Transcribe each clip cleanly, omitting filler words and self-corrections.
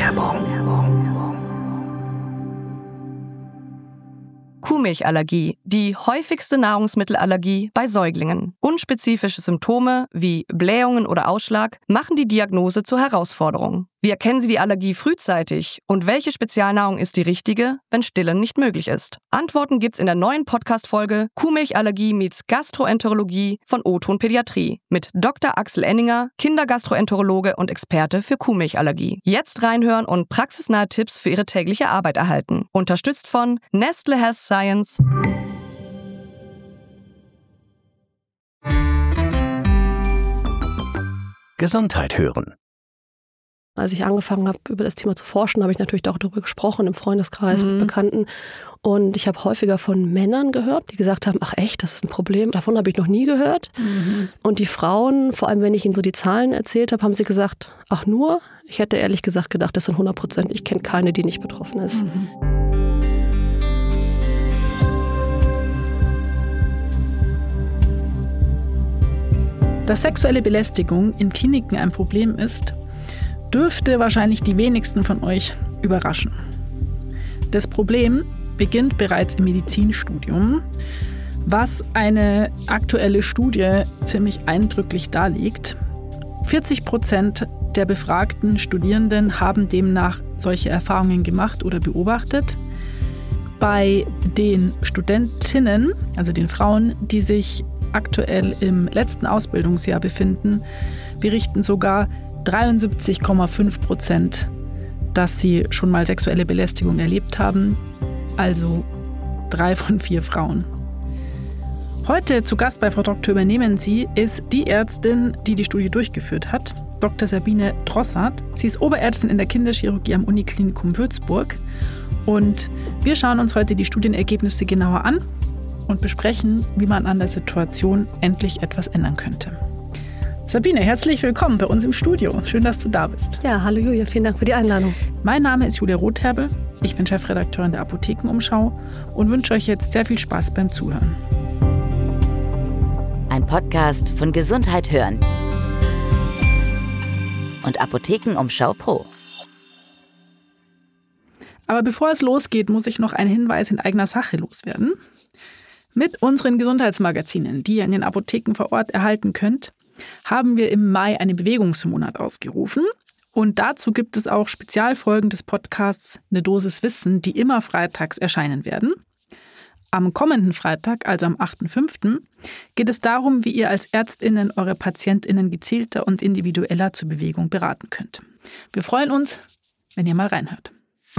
Kuhmilchallergie, die häufigste Nahrungsmittelallergie bei Säuglingen. Unspezifische Symptome wie Blähungen oder Ausschlag machen die Diagnose zur Herausforderung. Wie erkennen Sie die Allergie frühzeitig und welche Spezialnahrung ist die richtige, wenn Stillen nicht möglich ist? Antworten gibt's in der neuen Podcast-Folge Kuhmilchallergie meets Gastroenterologie von O-Ton Pädiatrie mit Dr. Axel Enninger, Kindergastroenterologe und Experte für Kuhmilchallergie. Jetzt reinhören und praxisnahe Tipps für Ihre tägliche Arbeit erhalten. Unterstützt von Nestle Health Science. Gesundheit hören. Als ich angefangen habe, über das Thema zu forschen, habe ich natürlich auch darüber gesprochen, im Freundeskreis, mit Bekannten. Und ich habe häufiger von Männern gehört, die gesagt haben, ach echt, das ist ein Problem. Davon habe ich noch nie gehört. Und die Frauen, vor allem wenn ich ihnen so die Zahlen erzählt habe, haben sie gesagt, ach nur? Ich hätte ehrlich gesagt gedacht, das sind 100%. Ich kenne keine, die nicht betroffen ist. Dass sexuelle Belästigung in Kliniken ein Problem ist, dürfte wahrscheinlich die wenigsten von euch überraschen. Das Problem beginnt bereits im Medizinstudium, was eine aktuelle Studie ziemlich eindrücklich darlegt. 40% der befragten Studierenden haben demnach solche Erfahrungen gemacht oder beobachtet. Bei den Studentinnen, also den Frauen, die sich aktuell im letzten Ausbildungsjahr befinden, berichten sogar 73,5%, dass sie schon mal sexuelle Belästigung erlebt haben, also 3 von 4 Frauen. Heute zu Gast bei Frau Dr. Übernehmen Sie ist die Ärztin, die die Studie durchgeführt hat, Dr. Sabine Drossart. Sie ist Oberärztin in der Kinderchirurgie am Uniklinikum Würzburg. Und wir schauen uns heute die Studienergebnisse genauer an und besprechen, wie man an der Situation endlich etwas ändern könnte. Sabine, herzlich willkommen bei uns im Studio. Schön, dass du da bist. Ja, hallo Julia, vielen Dank für die Einladung. Mein Name ist Julia Rotherbel, ich bin Chefredakteurin der Apothekenumschau und wünsche euch jetzt sehr viel Spaß beim Zuhören. Ein Podcast von Gesundheit hören und Apothekenumschau Pro. Aber bevor es losgeht, muss ich noch einen Hinweis in eigener Sache loswerden. Mit unseren Gesundheitsmagazinen, die ihr in den Apotheken vor Ort erhalten könnt, haben wir im Mai einen Bewegungsmonat ausgerufen. Und dazu gibt es auch Spezialfolgen des Podcasts Eine Dosis Wissen, die immer freitags erscheinen werden. Am kommenden Freitag, also am 8.5., geht es darum, wie ihr als ÄrztInnen eure PatientInnen gezielter und individueller zur Bewegung beraten könnt. Wir freuen uns, wenn ihr mal reinhört.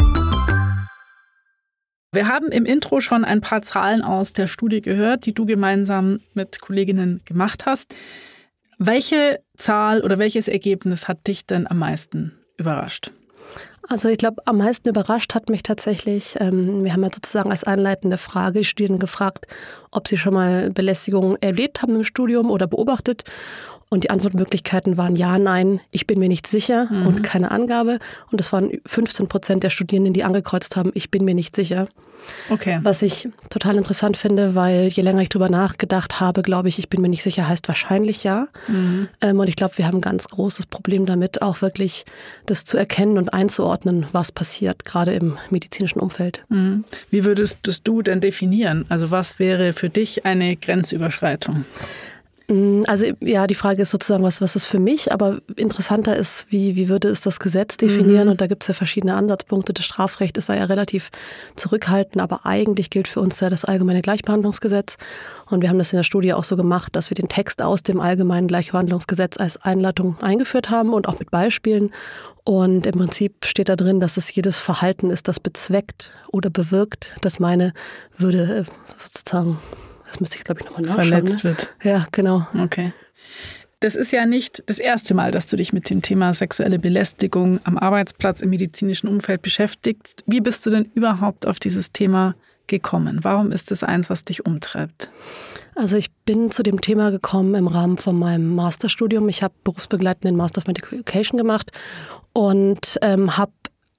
Wir haben im Intro schon ein paar Zahlen aus der Studie gehört, die du gemeinsam mit Kolleginnen gemacht hast. Welche Zahl oder welches Ergebnis hat dich denn am meisten überrascht? Also ich glaube, am meisten überrascht hat mich tatsächlich, wir haben ja sozusagen als einleitende Frage die Studierenden gefragt, ob sie schon mal Belästigung erlebt haben im Studium oder beobachtet. Und die Antwortmöglichkeiten waren ja, nein, ich bin mir nicht sicher und keine Angabe. Und das waren 15% der Studierenden, die angekreuzt haben, ich bin mir nicht sicher. Okay. Was ich total interessant finde, weil je länger ich drüber nachgedacht habe, glaube ich bin mir nicht sicher, heißt wahrscheinlich ja. Und ich glaube, wir haben ein ganz großes Problem damit, auch wirklich das zu erkennen und einzuordnen, was passiert, gerade im medizinischen Umfeld. Wie würdest du denn definieren? Also was wäre für dich eine Grenzüberschreitung? Also ja, die Frage ist sozusagen, was ist für mich, aber interessanter ist, wie würde es das Gesetz definieren? Und da gibt es ja verschiedene Ansatzpunkte. Das Strafrecht ist da ja relativ zurückhaltend, aber eigentlich gilt für uns ja das Allgemeine Gleichbehandlungsgesetz. Und wir haben das in der Studie auch so gemacht, dass wir den Text aus dem Allgemeinen Gleichbehandlungsgesetz als Einleitung eingeführt haben und auch mit Beispielen. Und im Prinzip steht da drin, dass es jedes Verhalten ist, das bezweckt oder bewirkt, dass meine Würde sozusagen... Das müsste ich, glaube ich, nochmal nachschauen. Verletzt wird. Ja, genau. Okay. Das ist ja nicht das erste Mal, dass du dich mit dem Thema sexuelle Belästigung am Arbeitsplatz im medizinischen Umfeld beschäftigst. Wie bist du denn überhaupt auf dieses Thema gekommen? Warum ist das eins, was dich umtreibt? Also ich bin zu dem Thema gekommen im Rahmen von meinem Masterstudium. Ich habe berufsbegleitend den Master of Medical Education gemacht und habe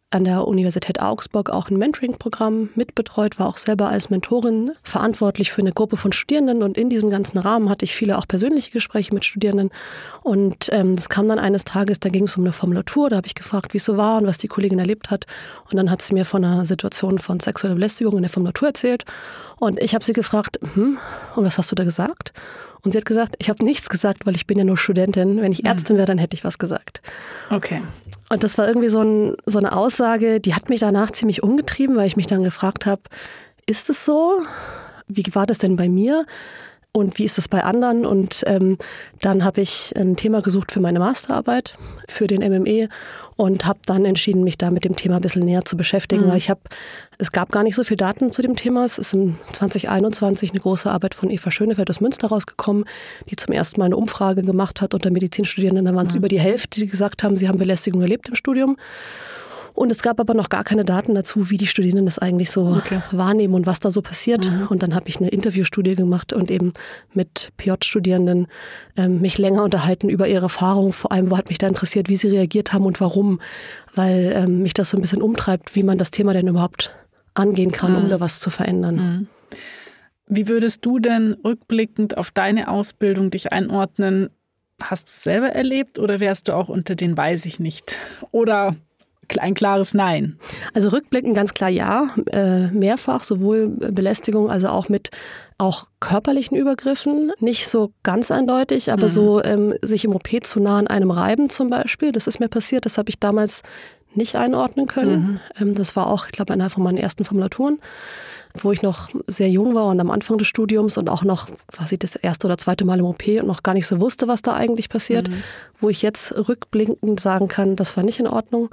an der Universität Augsburg auch ein Mentoring-Programm mitbetreut, war auch selber als Mentorin verantwortlich für eine Gruppe von Studierenden und in diesem ganzen Rahmen hatte ich viele auch persönliche Gespräche mit Studierenden und das kam dann eines Tages, da ging es um eine Formulatur, da habe ich gefragt, wie es so war und was die Kollegin erlebt hat und dann hat sie mir von einer Situation von sexueller Belästigung in der Formulatur erzählt und ich habe sie gefragt, und was hast du da gesagt? Und sie hat gesagt, ich habe nichts gesagt, weil ich bin ja nur Studentin. Wenn ich Ärztin wäre, dann hätte ich was gesagt. Okay. Und das war irgendwie so eine Aussage, die hat mich danach ziemlich umgetrieben, weil ich mich dann gefragt habe, ist es so? Wie war das denn bei mir? Und wie ist das bei anderen? Und dann habe ich ein Thema gesucht für meine Masterarbeit, für den MME und habe dann entschieden, mich da mit dem Thema ein bisschen näher zu beschäftigen. Weil es gab gar nicht so viele Daten zu dem Thema. Es ist im 2021 eine große Arbeit von Eva Schönefeld aus Münster rausgekommen, die zum ersten Mal eine Umfrage gemacht hat unter Medizinstudierenden. Da waren es über die Hälfte, die gesagt haben, sie haben Belästigung erlebt im Studium. Und es gab aber noch gar keine Daten dazu, wie die Studierenden das eigentlich so wahrnehmen und was da so passiert. Und dann habe ich eine Interviewstudie gemacht und eben mit PJ-Studierenden mich länger unterhalten über ihre Erfahrungen. Vor allem hat mich da interessiert, wie sie reagiert haben und warum. Weil mich das so ein bisschen umtreibt, wie man das Thema denn überhaupt angehen kann, um da was zu verändern. Wie würdest du denn rückblickend auf deine Ausbildung dich einordnen? Hast du es selber erlebt oder wärst du auch unter den weiß ich nicht? Oder ein klares Nein? Also rückblickend ganz klar ja, mehrfach, sowohl Belästigung, also auch mit auch körperlichen Übergriffen. Nicht so ganz eindeutig, aber so sich im OP zu nah an einem reiben zum Beispiel, das ist mir passiert, das habe ich damals nicht einordnen können. Das war auch, ich glaube, einer von meinen ersten Formulaturen, wo ich noch sehr jung war und am Anfang des Studiums und auch noch quasi das erste oder zweite Mal im OP und noch gar nicht so wusste, was da eigentlich passiert, wo ich jetzt rückblickend sagen kann, das war nicht in Ordnung.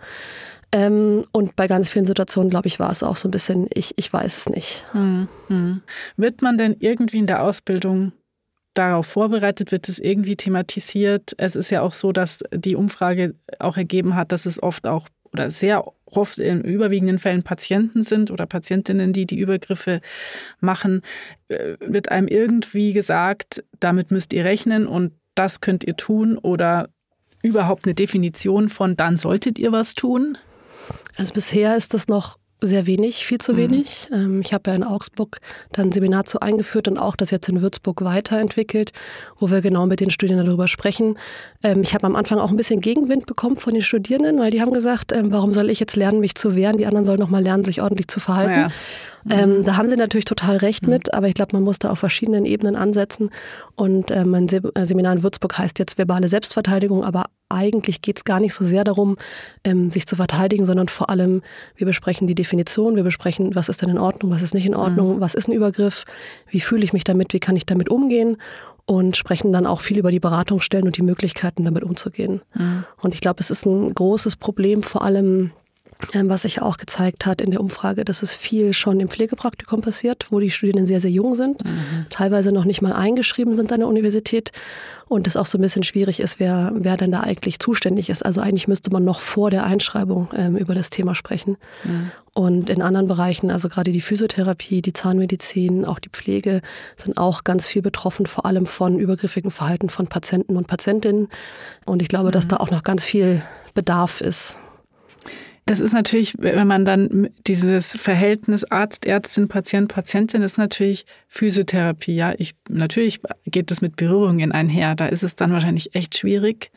Und bei ganz vielen Situationen, glaube ich, war es auch so ein bisschen, ich weiß es nicht. Wird man denn irgendwie in der Ausbildung darauf vorbereitet? Wird es irgendwie thematisiert? Es ist ja auch so, dass die Umfrage auch ergeben hat, dass es oft auch oder sehr oft in überwiegenden Fällen Patienten sind oder Patientinnen, die die Übergriffe machen. Wird einem irgendwie gesagt, damit müsst ihr rechnen und das könnt ihr tun oder überhaupt eine Definition von dann solltet ihr was tun? Also bisher ist das noch sehr wenig, viel zu wenig. Ich habe ja in Augsburg dann ein Seminar zu eingeführt und auch das jetzt in Würzburg weiterentwickelt, wo wir genau mit den Studierenden darüber sprechen. Ich habe am Anfang auch ein bisschen Gegenwind bekommen von den Studierenden, weil die haben gesagt, warum soll ich jetzt lernen, mich zu wehren? Die anderen sollen noch mal lernen, sich ordentlich zu verhalten. Da haben sie natürlich total recht mit, aber ich glaube, man muss da auf verschiedenen Ebenen ansetzen. Und mein Seminar in Würzburg heißt jetzt verbale Selbstverteidigung, aber eigentlich geht es gar nicht so sehr darum, sich zu verteidigen, sondern vor allem, wir besprechen die Definition, wir besprechen, was ist denn in Ordnung, was ist nicht in Ordnung, was ist ein Übergriff, wie fühle ich mich damit, wie kann ich damit umgehen und sprechen dann auch viel über die Beratungsstellen und die Möglichkeiten, damit umzugehen. Und ich glaube, es ist ein großes Problem, vor allem was sich auch gezeigt hat in der Umfrage, dass es viel schon im Pflegepraktikum passiert, wo die Studierenden sehr, sehr jung sind, teilweise noch nicht mal eingeschrieben sind an der Universität und es auch so ein bisschen schwierig ist, wer denn da eigentlich zuständig ist. Also eigentlich müsste man noch vor der Einschreibung über das Thema sprechen. Und in anderen Bereichen, also gerade die Physiotherapie, die Zahnmedizin, auch die Pflege, sind auch ganz viel betroffen, vor allem von übergriffigen Verhalten von Patienten und Patientinnen. Und ich glaube, dass da auch noch ganz viel Bedarf ist. Das ist natürlich, wenn man dann dieses Verhältnis Arzt, Ärztin, Patient, Patientin ist natürlich Physiotherapie. Ja, natürlich geht es mit Berührungen einher. Da ist es dann wahrscheinlich echt schwierig,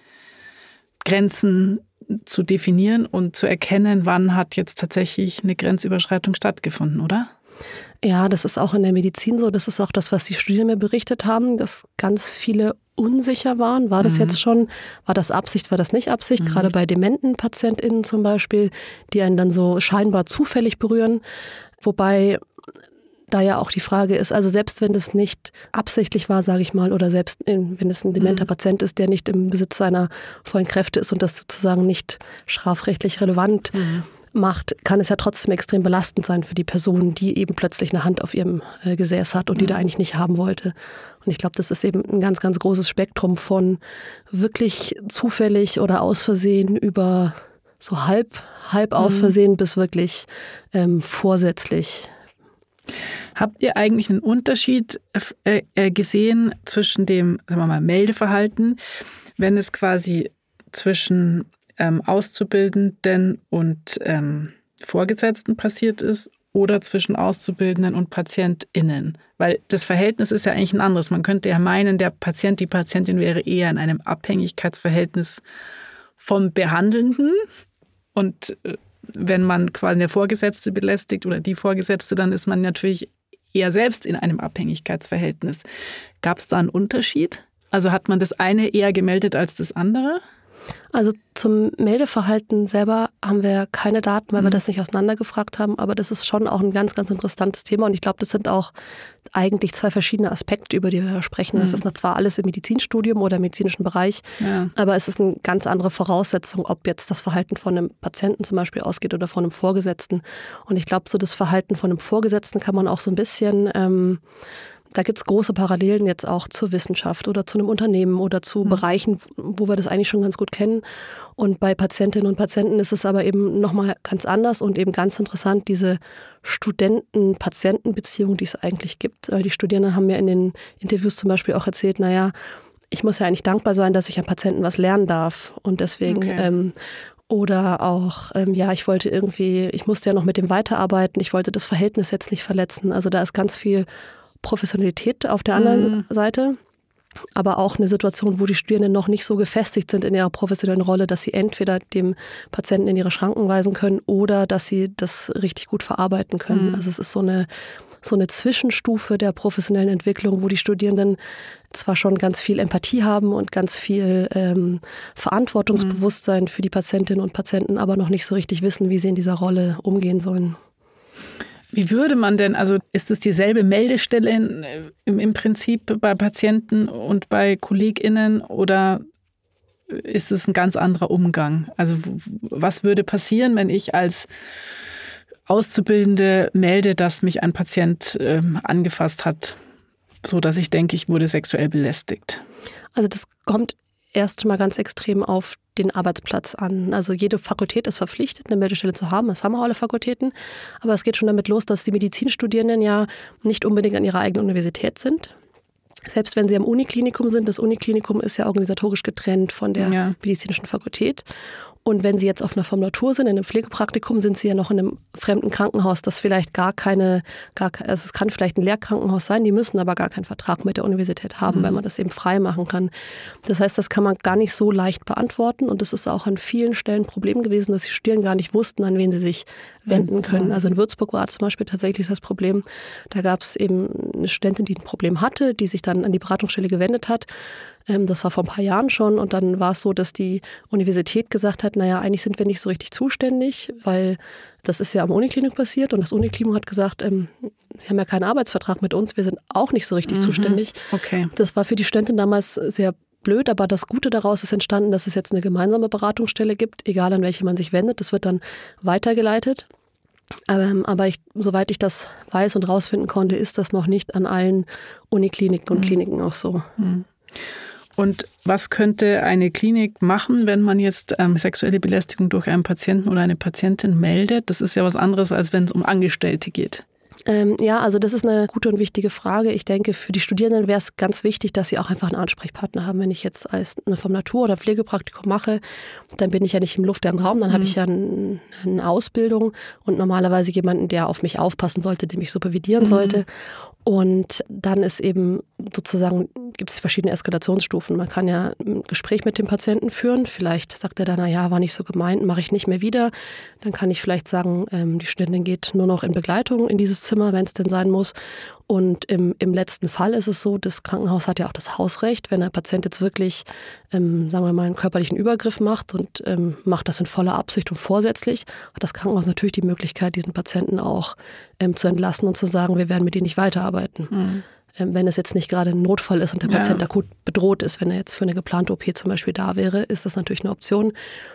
Grenzen zu definieren und zu erkennen, wann hat jetzt tatsächlich eine Grenzüberschreitung stattgefunden, oder? Ja, das ist auch in der Medizin so. Das ist auch das, was die Studierenden mir berichtet haben, dass ganz viele unsicher waren. War das jetzt schon, war das Absicht, war das nicht Absicht? Gerade bei dementen PatientInnen zum Beispiel, die einen dann so scheinbar zufällig berühren. Wobei da ja auch die Frage ist, also selbst wenn das nicht absichtlich war, sage ich mal, oder selbst wenn es ein dementer Patient ist, der nicht im Besitz seiner vollen Kräfte ist und das sozusagen nicht strafrechtlich relevant macht, kann es ja trotzdem extrem belastend sein für die Person, die eben plötzlich eine Hand auf ihrem Gesäß hat und die da eigentlich nicht haben wollte. Und ich glaube, das ist eben ein ganz, ganz großes Spektrum von wirklich zufällig oder aus Versehen über so halb aus Versehen bis wirklich vorsätzlich. Habt ihr eigentlich einen Unterschied gesehen zwischen dem, sagen wir mal, Meldeverhalten, wenn es quasi zwischen Auszubildenden und Vorgesetzten passiert ist oder zwischen Auszubildenden und PatientInnen. Weil das Verhältnis ist ja eigentlich ein anderes. Man könnte ja meinen, der Patient, die Patientin wäre eher in einem Abhängigkeitsverhältnis vom Behandelnden. Und wenn man quasi der Vorgesetzte belästigt oder die Vorgesetzte, dann ist man natürlich eher selbst in einem Abhängigkeitsverhältnis. Gab es da einen Unterschied? Also hat man das eine eher gemeldet als das andere? Also zum Meldeverhalten selber haben wir keine Daten, weil wir das nicht auseinandergefragt haben. Aber das ist schon auch ein ganz, ganz interessantes Thema. Und ich glaube, das sind auch eigentlich zwei verschiedene Aspekte, über die wir sprechen. Das ist zwar alles im Medizinstudium oder im medizinischen Bereich, aber es ist eine ganz andere Voraussetzung, ob jetzt das Verhalten von einem Patienten zum Beispiel ausgeht oder von einem Vorgesetzten. Und ich glaube, so das Verhalten von einem Vorgesetzten kann man auch so ein bisschen... Da gibt es große Parallelen jetzt auch zur Wissenschaft oder zu einem Unternehmen oder zu Bereichen, wo wir das eigentlich schon ganz gut kennen. Und bei Patientinnen und Patienten ist es aber eben nochmal ganz anders und eben ganz interessant, diese Studenten-Patienten-Beziehung, die es eigentlich gibt. Weil die Studierenden haben mir in den Interviews zum Beispiel auch erzählt, naja, ich muss ja eigentlich dankbar sein, dass ich an Patienten was lernen darf. Und deswegen... Oder auch, ich musste ja noch mit dem weiterarbeiten, ich wollte das Verhältnis jetzt nicht verletzen. Also da ist ganz viel Professionalität auf der anderen Seite, aber auch eine Situation, wo die Studierenden noch nicht so gefestigt sind in ihrer professionellen Rolle, dass sie entweder dem Patienten in ihre Schranken weisen können oder dass sie das richtig gut verarbeiten können. Also es ist so eine Zwischenstufe der professionellen Entwicklung, wo die Studierenden zwar schon ganz viel Empathie haben und ganz viel Verantwortungsbewusstsein für die Patientinnen und Patienten, aber noch nicht so richtig wissen, wie sie in dieser Rolle umgehen sollen. Wie würde man denn, also ist es dieselbe Meldestelle im Prinzip bei Patienten und bei KollegInnen oder ist es ein ganz anderer Umgang? Also was würde passieren, wenn ich als Auszubildende melde, dass mich ein Patient angefasst hat, sodass ich denke, ich wurde sexuell belästigt? Also das kommt erst mal ganz extrem auf den Arbeitsplatz an. Also jede Fakultät ist verpflichtet, eine Meldestelle zu haben. Das haben auch alle Fakultäten. Aber es geht schon damit los, dass die Medizinstudierenden ja nicht unbedingt an ihrer eigenen Universität sind. Selbst wenn sie am Uniklinikum sind, das Uniklinikum ist ja organisatorisch getrennt von der medizinischen Fakultät. Und wenn sie jetzt auf einer Formulatur sind, in einem Pflegepraktikum, sind sie ja noch in einem fremden Krankenhaus, das vielleicht also es kann vielleicht ein Lehrkrankenhaus sein, die müssen aber gar keinen Vertrag mit der Universität haben, weil man das eben frei machen kann. Das heißt, das kann man gar nicht so leicht beantworten und das ist auch an vielen Stellen ein Problem gewesen, dass die Studierenden gar nicht wussten, an wen sie sich wenden können. Also in Würzburg war zum Beispiel tatsächlich das Problem, da gab es eben eine Studentin, die ein Problem hatte, die sich dann an die Beratungsstelle gewendet hat. Das war vor ein paar Jahren schon und dann war es so, dass die Universität gesagt hat, naja, eigentlich sind wir nicht so richtig zuständig, weil das ist ja am Uniklinik passiert und das Uniklinik hat gesagt, sie haben ja keinen Arbeitsvertrag mit uns, wir sind auch nicht so richtig zuständig. Okay. Das war für die Studentin damals sehr blöd, aber das Gute daraus ist entstanden, dass es jetzt eine gemeinsame Beratungsstelle gibt, egal an welche man sich wendet, das wird dann weitergeleitet. Aber soweit ich das weiß und rausfinden konnte, ist das noch nicht an allen Unikliniken und Kliniken auch so. Und was könnte eine Klinik machen, wenn man jetzt sexuelle Belästigung durch einen Patienten oder eine Patientin meldet? Das ist ja was anderes, als wenn es um Angestellte geht. Also das ist eine gute und wichtige Frage. Ich denke, für die Studierenden wäre es ganz wichtig, dass sie auch einfach einen Ansprechpartner haben. Wenn ich jetzt als eine Formulatur oder Pflegepraktikum mache, dann bin ich ja nicht im luftleeren Raum, dann habe ich ja eine Ausbildung und normalerweise jemanden, der auf mich aufpassen sollte, der mich supervidieren sollte. Und dann ist eben sozusagen, gibt es verschiedene Eskalationsstufen. Man kann ja ein Gespräch mit dem Patienten führen. Vielleicht sagt er dann, naja, war nicht so gemeint, mache ich nicht mehr wieder. Dann kann ich vielleicht sagen, die Studentin geht nur noch in Begleitung in dieses Zimmer, wenn es denn sein muss. Und im letzten Fall ist es so, das Krankenhaus hat ja auch das Hausrecht, wenn der Patient jetzt wirklich, sagen wir mal, einen körperlichen Übergriff macht und macht das in voller Absicht und vorsätzlich, hat das Krankenhaus natürlich die Möglichkeit, diesen Patienten auch zu entlassen und zu sagen, wir werden mit ihnen nicht weiterarbeiten. Wenn es jetzt nicht gerade ein Notfall ist und der Patient akut bedroht ist, wenn er jetzt für eine geplante OP zum Beispiel da wäre, ist das natürlich eine Option.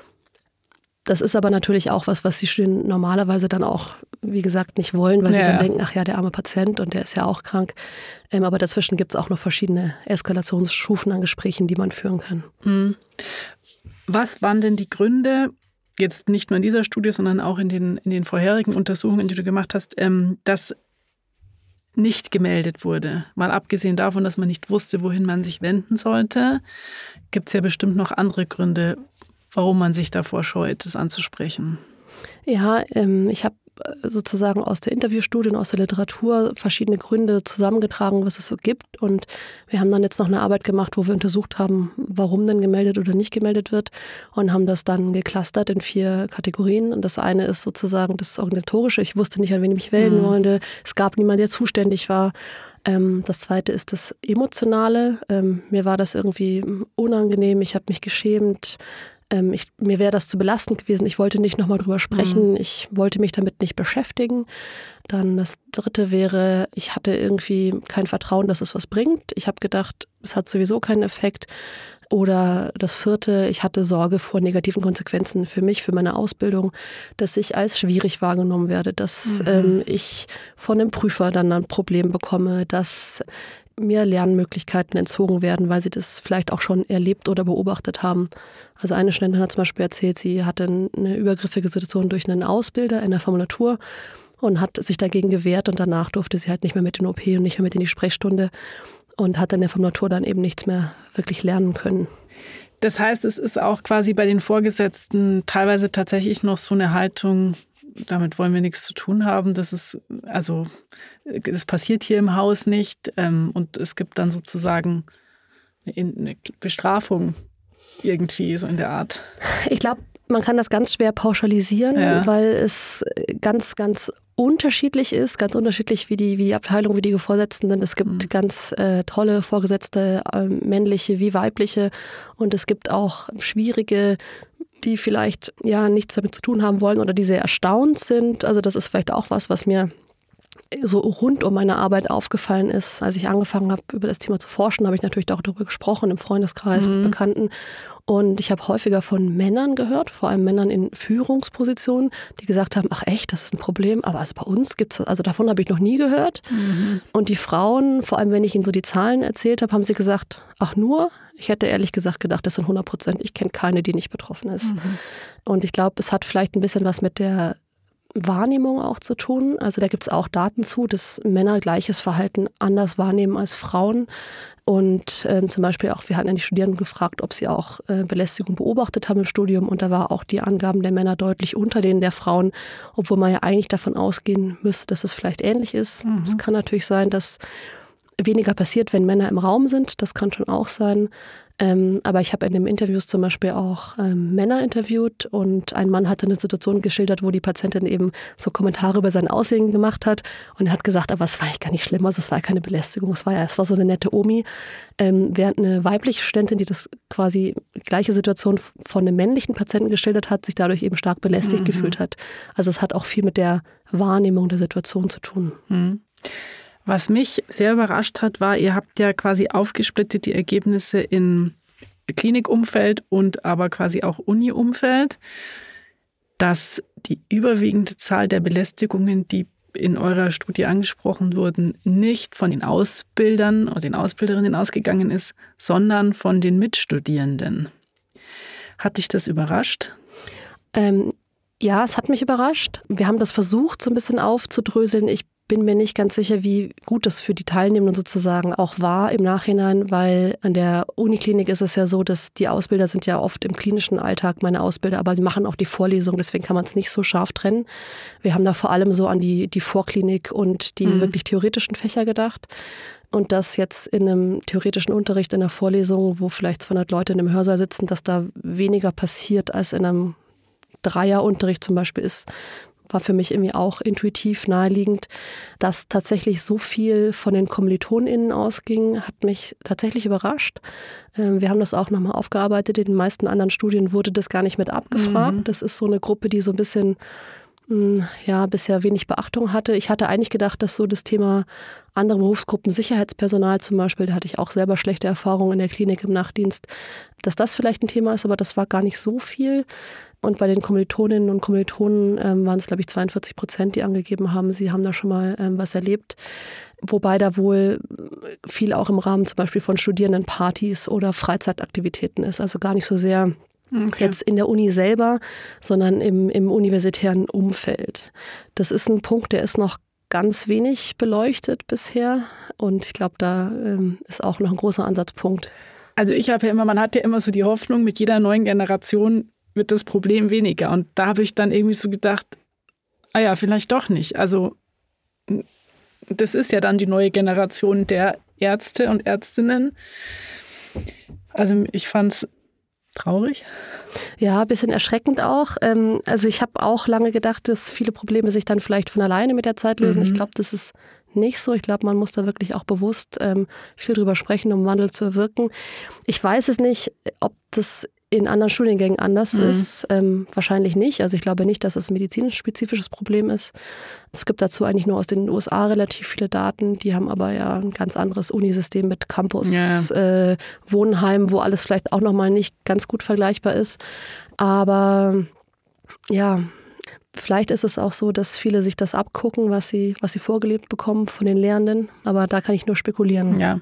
Das ist aber natürlich auch was die Studenten normalerweise dann auch, wie gesagt, nicht wollen, weil sie dann denken, ach ja, der arme Patient und der ist ja auch krank. Aber dazwischen gibt es auch noch verschiedene Eskalationsstufen an Gesprächen, die man führen kann. Was waren denn die Gründe, jetzt nicht nur in dieser Studie, sondern auch in den vorherigen Untersuchungen, die du gemacht hast, dass nicht gemeldet wurde? Mal abgesehen davon, dass man nicht wusste, wohin man sich wenden sollte, gibt es ja bestimmt noch andere Gründe, warum man sich davor scheut, das anzusprechen? Ja, ich habe sozusagen aus der Interviewstudie und aus der Literatur verschiedene Gründe zusammengetragen, was es so gibt. Und wir haben dann jetzt noch eine Arbeit gemacht, wo wir untersucht haben, warum denn gemeldet oder nicht gemeldet wird und haben das dann geclustert in 4 Kategorien. Und das eine ist sozusagen das Organisatorische. Ich wusste nicht, an wen ich mich melden wollte. Es gab niemanden, der zuständig war. Das zweite ist das Emotionale. Mir war das irgendwie unangenehm. Ich habe mich geschämt. Mir wäre das zu belastend gewesen. Ich wollte nicht nochmal drüber sprechen. Ich wollte mich damit nicht beschäftigen. Dann das dritte wäre, ich hatte irgendwie kein Vertrauen, dass es was bringt. Ich habe gedacht, es hat sowieso keinen Effekt. Oder das vierte, ich hatte Sorge vor negativen Konsequenzen für mich, für meine Ausbildung, dass ich als schwierig wahrgenommen werde, dass ich von einem Prüfer dann ein Problem bekomme, dass mir Lernmöglichkeiten entzogen werden, weil sie das vielleicht auch schon erlebt oder beobachtet haben. Also eine Studentin hat zum Beispiel erzählt, sie hatte eine übergriffige Situation durch einen Ausbilder in der Formulatur und hat sich dagegen gewehrt und danach durfte sie halt nicht mehr mit in die OP und nicht mehr mit in die Sprechstunde und hat in der Formulatur dann eben nichts mehr wirklich lernen können. Das heißt, es ist auch quasi bei den Vorgesetzten teilweise tatsächlich noch so eine Haltung, damit wollen wir nichts zu tun haben. Das passiert hier im Haus nicht. Und es gibt dann sozusagen eine Bestrafung irgendwie, so in der Art. Ich glaube, man kann das ganz schwer pauschalisieren, weil es ganz, ganz unterschiedlich ist, ganz unterschiedlich wie die Abteilung, wie die Vorgesetzten sind. Es gibt ganz tolle Vorgesetzte, männliche wie weibliche. Und es gibt auch schwierige, die vielleicht nichts damit zu tun haben wollen oder die sehr erstaunt sind. Also das ist vielleicht auch was mir so rund um meine Arbeit aufgefallen ist. Als ich angefangen habe, über das Thema zu forschen, habe ich natürlich auch darüber gesprochen im Freundeskreis mit Bekannten. Und ich habe häufiger von Männern gehört, vor allem Männern in Führungspositionen, die gesagt haben, ach echt, das ist ein Problem, aber also bei uns gibt es, also davon habe ich noch nie gehört. Und die Frauen, vor allem wenn ich ihnen so die Zahlen erzählt habe, haben sie gesagt, ach nur? Ich hätte ehrlich gesagt gedacht, das sind 100%. Ich kenne keine, die nicht betroffen ist. Und ich glaube, es hat vielleicht ein bisschen was mit der Wahrnehmung auch zu tun. Also da gibt es auch Daten zu, dass Männer gleiches Verhalten anders wahrnehmen als Frauen. Und zum Beispiel auch, wir hatten ja die Studierenden gefragt, ob sie auch Belästigung beobachtet haben im Studium. Und da war auch die Angaben der Männer deutlich unter denen der Frauen, obwohl man ja eigentlich davon ausgehen müsste, dass es vielleicht ähnlich ist. Es kann natürlich sein, dass weniger passiert, wenn Männer im Raum sind. Das kann schon auch sein. Aber ich habe in den Interviews zum Beispiel auch Männer interviewt und ein Mann hatte eine Situation geschildert, wo die Patientin eben so Kommentare über sein Aussehen gemacht hat und er hat gesagt, aber es war eigentlich gar nicht schlimm, also es war keine Belästigung, es war so eine nette Omi. Während eine weibliche Studentin, die das quasi gleiche Situation von einem männlichen Patienten geschildert hat, sich dadurch eben stark belästigt gefühlt hat. Also es hat auch viel mit der Wahrnehmung der Situation zu tun. Was mich sehr überrascht hat, war, ihr habt ja quasi aufgesplittet die Ergebnisse in Klinikumfeld und aber quasi auch Uni-Umfeld, dass die überwiegende Zahl der Belästigungen, die in eurer Studie angesprochen wurden, nicht von den Ausbildern oder den Ausbilderinnen ausgegangen ist, sondern von den Mitstudierenden. Hat dich das überrascht? Ja, es hat mich überrascht. Wir haben das versucht, so ein bisschen aufzudröseln. Ich bin mir nicht ganz sicher, wie gut das für die Teilnehmenden sozusagen auch war im Nachhinein, weil an der Uniklinik ist es ja so, dass die Ausbilder sind ja oft im klinischen Alltag meine Ausbilder, aber sie machen auch die Vorlesung, deswegen kann man es nicht so scharf trennen. Wir haben da vor allem so an die Vorklinik und die wirklich theoretischen Fächer gedacht. Und dass jetzt in einem theoretischen Unterricht, in einer Vorlesung, wo vielleicht 200 Leute in einem Hörsaal sitzen, dass da weniger passiert als in einem Dreierunterricht zum Beispiel ist, war für mich irgendwie auch intuitiv naheliegend. Dass tatsächlich so viel von den KommilitonInnen ausging, hat mich tatsächlich überrascht. Wir haben das auch nochmal aufgearbeitet. In den meisten anderen Studien wurde das gar nicht mit abgefragt. Das ist so eine Gruppe, die so ein bisschen bisher wenig Beachtung hatte. Ich hatte eigentlich gedacht, dass so das Thema andere Berufsgruppen, Sicherheitspersonal zum Beispiel, da hatte ich auch selber schlechte Erfahrungen in der Klinik im Nachtdienst, dass das vielleicht ein Thema ist, aber das war gar nicht so viel. Und bei den Kommilitoninnen und Kommilitonen waren es, glaube ich, 42%, die angegeben haben, sie haben da schon mal was erlebt. Wobei da wohl viel auch im Rahmen zum Beispiel von Studierendenpartys oder Freizeitaktivitäten ist. Also gar nicht so sehr jetzt in der Uni selber, sondern im universitären Umfeld. Das ist ein Punkt, der ist noch ganz wenig beleuchtet bisher. Und ich glaube, da ist auch noch ein großer Ansatzpunkt. Also man hat ja immer so die Hoffnung, mit jeder neuen Generation wird das Problem weniger. Und da habe ich dann irgendwie so gedacht, vielleicht doch nicht. Also das ist ja dann die neue Generation der Ärzte und Ärztinnen. Also ich fand es traurig. Ja, ein bisschen erschreckend auch. Also ich habe auch lange gedacht, dass viele Probleme sich dann vielleicht von alleine mit der Zeit lösen. Ich glaube, das ist nicht so. Ich glaube, man muss da wirklich auch bewusst viel drüber sprechen, um Wandel zu erwirken. Ich weiß es nicht, ob das in anderen Studiengängen anders ist. Wahrscheinlich nicht. Also ich glaube nicht, dass es ein medizinisch-spezifisches Problem ist. Es gibt dazu eigentlich nur aus den USA relativ viele Daten. Die haben aber ja ein ganz anderes Unisystem mit Campus, Wohnheim, wo alles vielleicht auch nochmal nicht ganz gut vergleichbar ist. Aber ja, vielleicht ist es auch so, dass viele sich das abgucken, was sie vorgelebt bekommen von den Lehrenden. Aber da kann ich nur spekulieren. Ja.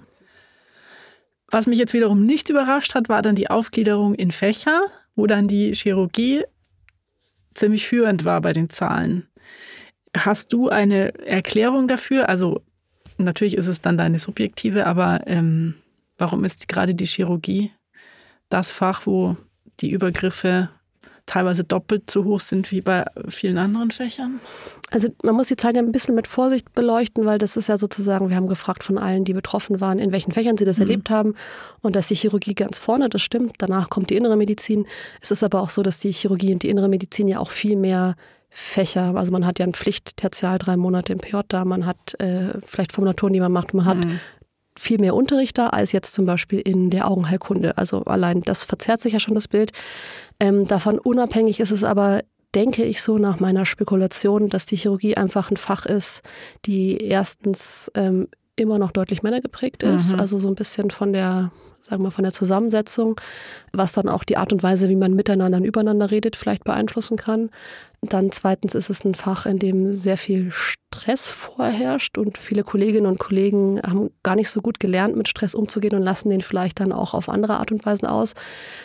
Was mich jetzt wiederum nicht überrascht hat, war dann die Aufgliederung in Fächer, wo dann die Chirurgie ziemlich führend war bei den Zahlen. Hast du eine Erklärung dafür? Also natürlich ist es dann deine subjektive, aber warum ist gerade die Chirurgie das Fach, wo die Übergriffe teilweise doppelt so hoch sind wie bei vielen anderen Fächern? Also man muss die Zahlen ja ein bisschen mit Vorsicht beleuchten, weil das ist ja sozusagen, wir haben gefragt von allen, die betroffen waren, in welchen Fächern sie das erlebt haben und dass die Chirurgie ganz vorne, das stimmt. Danach kommt die innere Medizin. Es ist aber auch so, dass die Chirurgie und die innere Medizin ja auch viel mehr Fächer, also man hat ja ein Pflichttertial 3 Monate im PJ da, man hat vielleicht Formulaturen, die man macht, man hat viel mehr Unterricht da als jetzt zum Beispiel in der Augenheilkunde. Also allein das verzerrt sich ja schon das Bild. Davon unabhängig ist es aber, denke ich so nach meiner Spekulation, dass die Chirurgie einfach ein Fach ist, die erstens immer noch deutlich männergeprägt ist, also so ein bisschen von der, sagen wir, von der Zusammensetzung, was dann auch die Art und Weise, wie man miteinander und übereinander redet, vielleicht beeinflussen kann. Dann zweitens ist es ein Fach, in dem sehr viel Stress vorherrscht und viele Kolleginnen und Kollegen haben gar nicht so gut gelernt, mit Stress umzugehen und lassen den vielleicht dann auch auf andere Art und Weisen aus.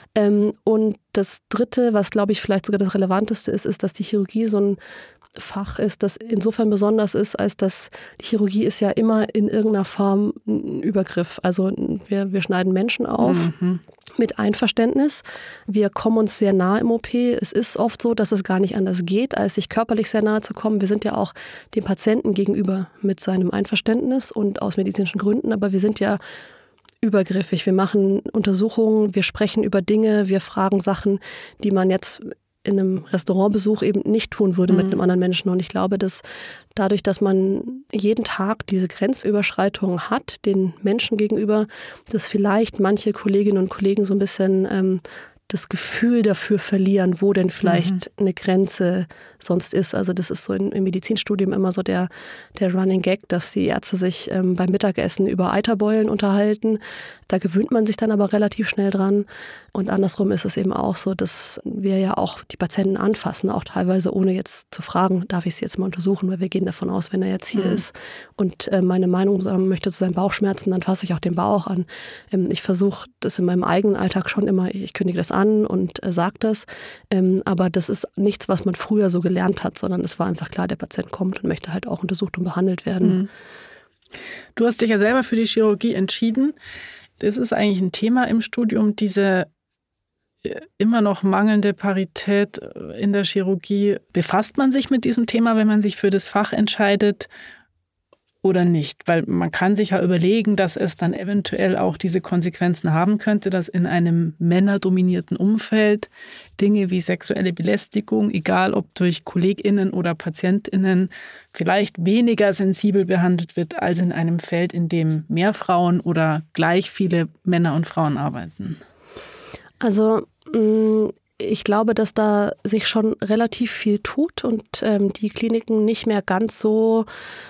Und das Dritte, was glaube ich vielleicht sogar das Relevanteste ist, dass die Chirurgie so ein Fach ist, das insofern besonders ist, als dass die Chirurgie ist ja immer in irgendeiner Form ein Übergriff. Also wir schneiden Menschen auf mit Einverständnis. Wir kommen uns sehr nah im OP. Es ist oft so, dass es gar nicht anders geht, als sich körperlich sehr nahe zu kommen. Wir sind ja auch dem Patienten gegenüber mit seinem Einverständnis und aus medizinischen Gründen, aber wir sind ja übergriffig. Wir machen Untersuchungen, wir sprechen über Dinge, wir fragen Sachen, die man jetzt in einem Restaurantbesuch eben nicht tun würde mit einem anderen Menschen. Und ich glaube, dass dadurch, dass man jeden Tag diese Grenzüberschreitungen hat, den Menschen gegenüber, dass vielleicht manche Kolleginnen und Kollegen so ein bisschen das Gefühl dafür verlieren, wo denn vielleicht eine Grenze sonst ist. Also das ist so im Medizinstudium immer so der Running Gag, dass die Ärzte sich beim Mittagessen über Eiterbeulen unterhalten. Da gewöhnt man sich dann aber relativ schnell dran. Und andersrum ist es eben auch so, dass wir ja auch die Patienten anfassen, auch teilweise ohne jetzt zu fragen, darf ich sie jetzt mal untersuchen, weil wir gehen davon aus, wenn er jetzt hier ist und meine Meinung sagen möchte zu seinen Bauchschmerzen, dann fasse ich auch den Bauch an. Ich versuche das in meinem eigenen Alltag schon immer, ich kündige das an und sage das, aber das ist nichts, was man früher so gelernt hat, sondern es war einfach klar, der Patient kommt und möchte halt auch untersucht und behandelt werden. Du hast dich ja selber für die Chirurgie entschieden. Das ist eigentlich ein Thema im Studium, diese immer noch mangelnde Parität in der Chirurgie. Befasst man sich mit diesem Thema, wenn man sich für das Fach entscheidet oder nicht? Weil man kann sich ja überlegen, dass es dann eventuell auch diese Konsequenzen haben könnte, dass in einem männerdominierten Umfeld Dinge wie sexuelle Belästigung, egal ob durch KollegInnen oder PatientInnen, vielleicht weniger sensibel behandelt wird als in einem Feld, in dem mehr Frauen oder gleich viele Männer und Frauen arbeiten. Also ich glaube, dass da sich schon relativ viel tut und die Kliniken nicht mehr ganz so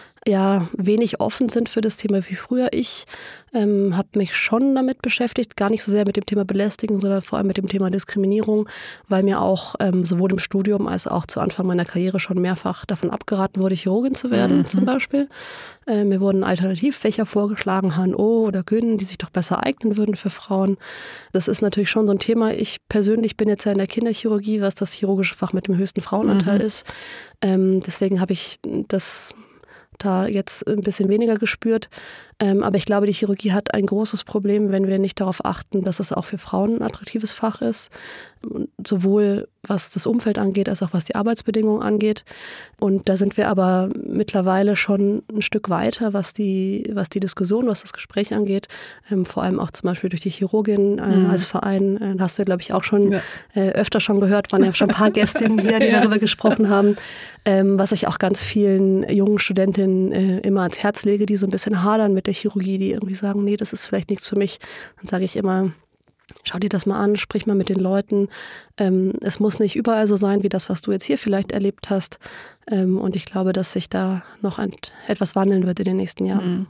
wenig offen sind für das Thema wie früher. Ich habe mich schon damit beschäftigt, gar nicht so sehr mit dem Thema Belästigung, sondern vor allem mit dem Thema Diskriminierung, weil mir auch sowohl im Studium als auch zu Anfang meiner Karriere schon mehrfach davon abgeraten wurde, Chirurgin zu werden zum Beispiel. Mir wurden Alternativfächer vorgeschlagen, HNO oder Gyn, die sich doch besser eignen würden für Frauen. Das ist natürlich schon so ein Thema. Ich persönlich bin jetzt ja in der Kinderchirurgie, was das chirurgische Fach mit dem höchsten Frauenanteil ist. Deswegen habe ich das da jetzt ein bisschen weniger gespürt. Aber ich glaube, die Chirurgie hat ein großes Problem, wenn wir nicht darauf achten, dass es auch für Frauen ein attraktives Fach ist. Sowohl was das Umfeld angeht, als auch was die Arbeitsbedingungen angeht. Und da sind wir aber mittlerweile schon ein Stück weiter, was die Diskussion, was das Gespräch angeht. Vor allem auch zum Beispiel durch die Chirurgin als Verein. Hast du, glaube ich, auch schon öfter schon gehört, waren ja schon ein paar Gästinnen hier, die darüber gesprochen haben. Was ich auch ganz vielen jungen Studentinnen immer ans Herz lege, die so ein bisschen hadern mit der Chirurgie, die irgendwie sagen, nee, das ist vielleicht nichts für mich. Dann sage ich immer, schau dir das mal an, sprich mal mit den Leuten. Es muss nicht überall so sein, wie das, was du jetzt hier vielleicht erlebt hast. Und ich glaube, dass sich da noch etwas wandeln wird in den nächsten Jahren.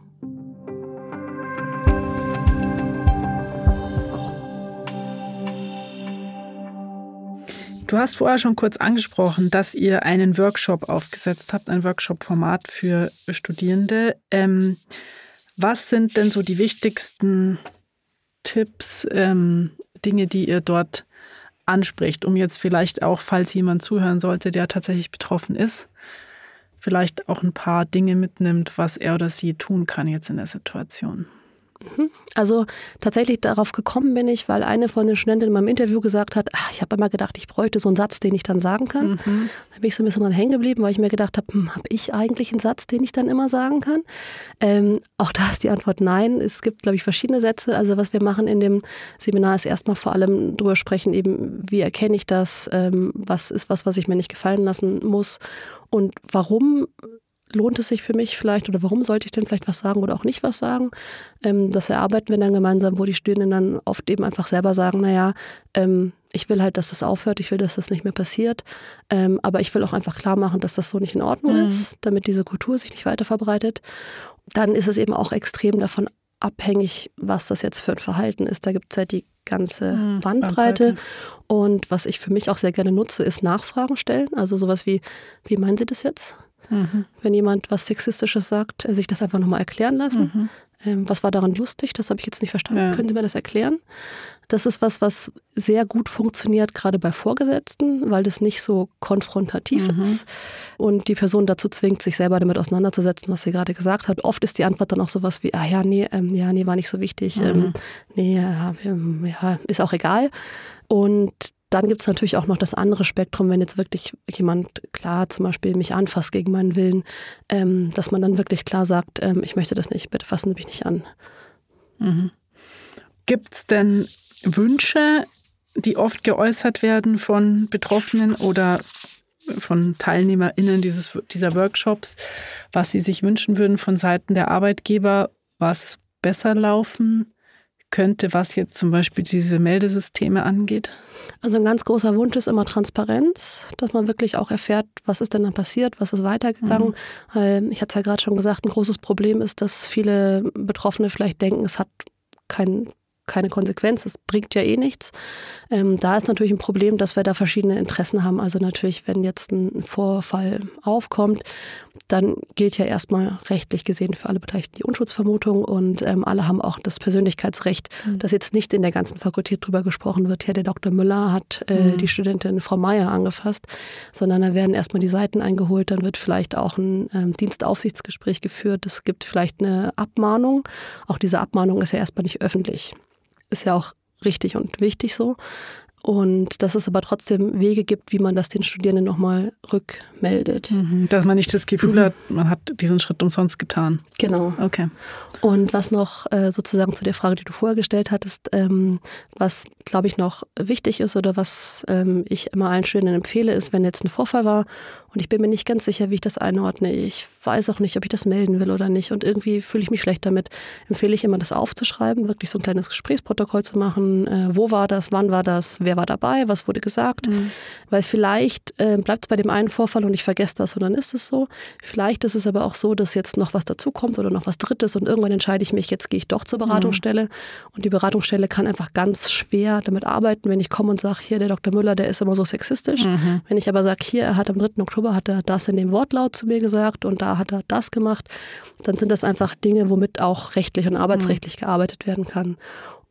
Du hast vorher schon kurz angesprochen, dass ihr einen Workshop aufgesetzt habt, ein Workshop-Format für Studierende. Was sind denn so die wichtigsten Tipps, Dinge, die ihr dort anspricht, um jetzt vielleicht auch, falls jemand zuhören sollte, der tatsächlich betroffen ist, vielleicht auch ein paar Dinge mitnimmt, was er oder sie tun kann jetzt in der Situation? Also tatsächlich darauf gekommen bin ich, weil eine von den Studentinnen in meinem Interview gesagt hat, ich habe immer gedacht, ich bräuchte so einen Satz, den ich dann sagen kann. Da bin ich so ein bisschen dran hängen geblieben, weil ich mir gedacht habe, habe ich eigentlich einen Satz, den ich dann immer sagen kann? Auch da ist die Antwort nein. Es gibt, glaube ich, verschiedene Sätze. Also was wir machen in dem Seminar ist erstmal vor allem drüber sprechen, eben wie erkenne ich das, was ist was ich mir nicht gefallen lassen muss und warum lohnt es sich für mich vielleicht oder warum sollte ich denn vielleicht was sagen oder auch nicht was sagen? Das erarbeiten wir dann gemeinsam, wo die Studierenden dann oft eben einfach selber sagen, ich will halt, dass das aufhört, ich will, dass das nicht mehr passiert, aber ich will auch einfach klar machen, dass das so nicht in Ordnung ist, damit diese Kultur sich nicht weiter verbreitet. Dann ist es eben auch extrem davon abhängig, was das jetzt für ein Verhalten ist. Da gibt es halt die ganze Bandbreite. Und was ich für mich auch sehr gerne nutze, ist Nachfragen stellen. Also sowas wie meinen Sie das jetzt? Wenn jemand was Sexistisches sagt, sich das einfach nochmal erklären lassen. Was war daran lustig? Das habe ich jetzt nicht verstanden. Können Sie mir das erklären? Das ist was sehr gut funktioniert, gerade bei Vorgesetzten, weil das nicht so konfrontativ ist und die Person dazu zwingt, sich selber damit auseinanderzusetzen, was sie gerade gesagt hat. Oft ist die Antwort dann auch sowas wie, nee, war nicht so wichtig. Ist auch egal. Und dann gibt es natürlich auch noch das andere Spektrum, wenn jetzt wirklich jemand klar zum Beispiel mich anfasst gegen meinen Willen, dass man dann wirklich klar sagt, ich möchte das nicht, bitte fassen Sie mich nicht an. Gibt es denn Wünsche, die oft geäußert werden von Betroffenen oder von TeilnehmerInnen dieser Workshops, was sie sich wünschen würden von Seiten der Arbeitgeber, was besser laufen könnte, was jetzt zum Beispiel diese Meldesysteme angeht? Also ein ganz großer Wunsch ist immer Transparenz, dass man wirklich auch erfährt, was ist denn dann passiert, was ist weitergegangen. Ich hatte es ja gerade schon gesagt, ein großes Problem ist, dass viele Betroffene vielleicht denken, es hat keine Konsequenz, es bringt ja eh nichts. Da ist natürlich ein Problem, dass wir da verschiedene Interessen haben. Also natürlich, wenn jetzt ein Vorfall aufkommt, dann gilt ja erstmal rechtlich gesehen für alle Beteiligten die Unschuldsvermutung und alle haben auch das Persönlichkeitsrecht, dass jetzt nicht in der ganzen Fakultät drüber gesprochen wird, ja, der Dr. Müller hat die Studentin Frau Meier angefasst, sondern da werden erstmal die Seiten eingeholt, dann wird vielleicht auch ein Dienstaufsichtsgespräch geführt, es gibt vielleicht eine Abmahnung. Auch diese Abmahnung ist ja erstmal nicht öffentlich. Ist ja auch richtig und wichtig so. Und dass es aber trotzdem Wege gibt, wie man das den Studierenden nochmal rückmeldet. Dass man nicht das Gefühl hat, man hat diesen Schritt umsonst getan. Genau. Okay. Und was noch sozusagen zu der Frage, die du vorher gestellt hattest, was, glaube ich, noch wichtig ist oder was ich immer allen Studierenden empfehle, ist, wenn jetzt ein Vorfall war und ich bin mir nicht ganz sicher, wie ich das einordne. Ich weiß auch nicht, ob ich das melden will oder nicht und irgendwie fühle ich mich schlecht damit. Empfehle ich immer, das aufzuschreiben, wirklich so ein kleines Gesprächsprotokoll zu machen. Wo war das, wann war das, wer war dabei, was wurde gesagt. Weil vielleicht bleibt es bei dem einen Vorfall und ich vergesse das und dann ist es so. Vielleicht ist es aber auch so, dass jetzt noch was dazukommt oder noch was Drittes und irgendwann entscheide ich mich, jetzt gehe ich doch zur Beratungsstelle und die Beratungsstelle kann einfach ganz schwer damit arbeiten, wenn ich komme und sage, hier der Dr. Müller, der ist immer so sexistisch. Wenn ich aber sage, hier, er hat am 3. Oktober hat er das in dem Wortlaut zu mir gesagt und da hat er das gemacht, dann sind das einfach Dinge, womit auch rechtlich und arbeitsrechtlich gearbeitet werden kann.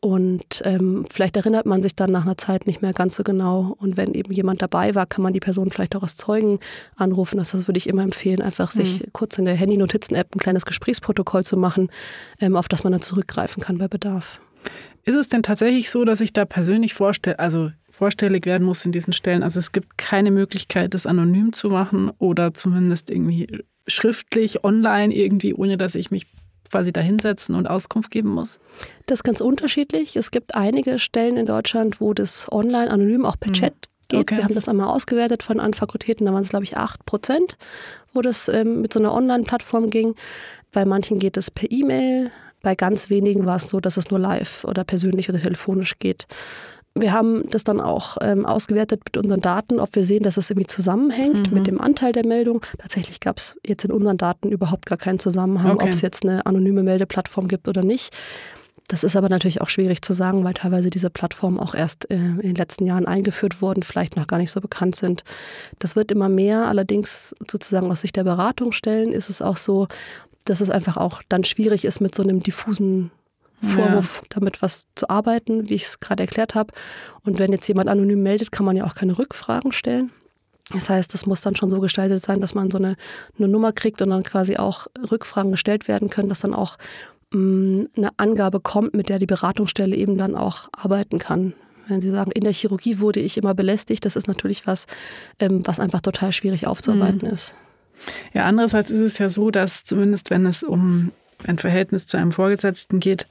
Und vielleicht erinnert man sich dann nach einer Zeit nicht mehr ganz so genau. Und wenn eben jemand dabei war, kann man die Person vielleicht auch als Zeugen anrufen. Das würde ich immer empfehlen, einfach sich kurz in der Handy-Notizen-App ein kleines Gesprächsprotokoll zu machen, auf das man dann zurückgreifen kann bei Bedarf. Ist es denn tatsächlich so, dass ich da persönlich vorstellig werden muss in diesen Stellen? Also es gibt keine Möglichkeit, das anonym zu machen oder zumindest irgendwie schriftlich, online irgendwie, ohne dass ich mich quasi da hinsetzen und Auskunft geben muss? Das ist ganz unterschiedlich. Es gibt einige Stellen in Deutschland, wo das online anonym auch per Chat geht. Okay. Wir haben das einmal ausgewertet von an Fakultäten, da waren es glaube ich 8%, wo das mit so einer Online-Plattform ging. Bei manchen geht es per E-Mail, bei ganz wenigen war es so, dass es nur live oder persönlich oder telefonisch geht. Wir haben das dann auch ausgewertet mit unseren Daten, ob wir sehen, dass es irgendwie zusammenhängt mit dem Anteil der Meldung. Tatsächlich gab es jetzt in unseren Daten überhaupt gar keinen Zusammenhang, ob es jetzt eine anonyme Meldeplattform gibt oder nicht. Das ist aber natürlich auch schwierig zu sagen, weil teilweise diese Plattformen auch erst in den letzten Jahren eingeführt wurden, vielleicht noch gar nicht so bekannt sind. Das wird immer mehr. Allerdings sozusagen aus Sicht der Beratungsstellen ist es auch so, dass es einfach auch dann schwierig ist, mit so einem diffusen Vorwurf damit was zu arbeiten, wie ich es gerade erklärt habe. Und wenn jetzt jemand anonym meldet, kann man ja auch keine Rückfragen stellen. Das heißt, das muss dann schon so gestaltet sein, dass man so eine Nummer kriegt und dann quasi auch Rückfragen gestellt werden können, dass dann auch eine Angabe kommt, mit der die Beratungsstelle eben dann auch arbeiten kann. Wenn Sie sagen, in der Chirurgie wurde ich immer belästigt, das ist natürlich was einfach total schwierig aufzuarbeiten ist. Ja, andererseits ist es ja so, dass zumindest wenn es um ein Verhältnis zu einem Vorgesetzten geht,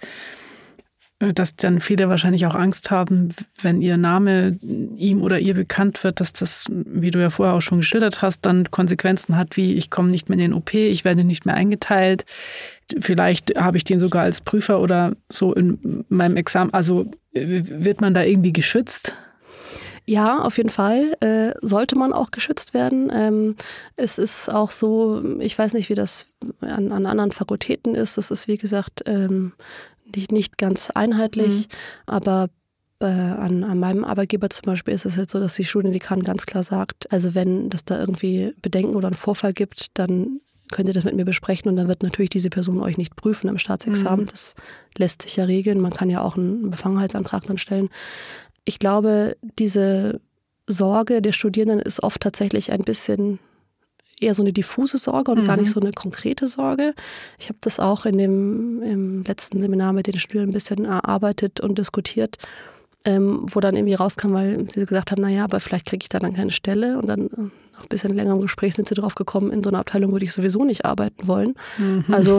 dass dann viele wahrscheinlich auch Angst haben, wenn ihr Name ihm oder ihr bekannt wird, dass das, wie du ja vorher auch schon geschildert hast, dann Konsequenzen hat, wie ich komme nicht mehr in den OP, ich werde nicht mehr eingeteilt, vielleicht habe ich den sogar als Prüfer oder so in meinem Examen. Also wird man da irgendwie geschützt? Ja, auf jeden Fall sollte man auch geschützt werden. Es ist auch so, ich weiß nicht, wie das an anderen Fakultäten ist. Das ist, wie gesagt, nicht ganz einheitlich. Aber an meinem Arbeitgeber zum Beispiel ist es jetzt so, dass die Studiendekan ganz klar sagt, also wenn es da irgendwie Bedenken oder einen Vorfall gibt, dann könnt ihr das mit mir besprechen und dann wird natürlich diese Person euch nicht prüfen im Staatsexamen. Das lässt sich ja regeln. Man kann ja auch einen Befangenheitsantrag dann stellen. Ich glaube, diese Sorge der Studierenden ist oft tatsächlich ein bisschen eher so eine diffuse Sorge und gar nicht so eine konkrete Sorge. Ich habe das auch im letzten Seminar mit den Studierenden ein bisschen erarbeitet und diskutiert, wo dann irgendwie rauskam, weil sie gesagt haben, naja, aber vielleicht kriege ich da dann keine Stelle. Und dann noch ein bisschen länger im Gespräch sind sie drauf gekommen, in so einer Abteilung würde ich sowieso nicht arbeiten wollen. Also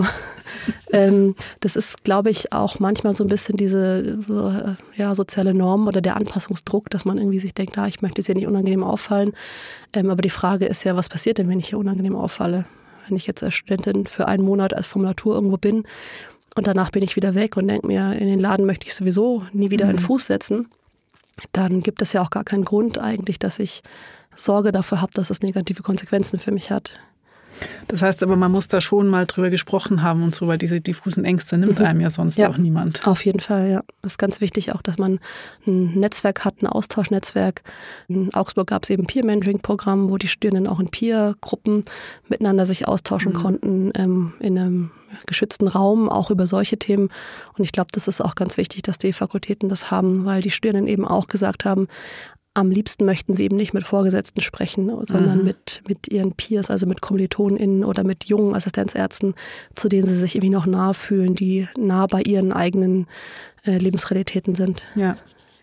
das ist, glaube ich, auch manchmal so ein bisschen diese soziale Norm oder der Anpassungsdruck, dass man irgendwie sich denkt, ich möchte jetzt hier nicht unangenehm auffallen. Aber die Frage ist ja, was passiert denn, wenn ich hier unangenehm auffalle? Wenn ich jetzt als Studentin für einen Monat als Formulatur irgendwo bin und danach bin ich wieder weg und denke mir, in den Laden möchte ich sowieso nie wieder einen Fuß setzen, dann gibt es ja auch gar keinen Grund eigentlich, dass ich Sorge dafür habe, dass es negative Konsequenzen für mich hat. Das heißt aber, man muss da schon mal drüber gesprochen haben und so, weil diese diffusen Ängste nimmt einem ja sonst auch niemand. Auf jeden Fall, ja. Das ist ganz wichtig auch, dass man ein Netzwerk hat, ein Austauschnetzwerk. In Augsburg gab es eben ein Peer-Mentoring-Programm, wo die Studierenden auch in Peer-Gruppen miteinander sich austauschen konnten, in einem geschützten Raum, auch über solche Themen. Und ich glaube, das ist auch ganz wichtig, dass die Fakultäten das haben, weil die Studierenden eben auch gesagt haben, am liebsten möchten sie eben nicht mit Vorgesetzten sprechen, sondern mit ihren Peers, also mit KommilitonInnen oder mit jungen Assistenzärzten, zu denen sie sich irgendwie noch nahe fühlen, die nah bei ihren eigenen Lebensrealitäten sind. Ja.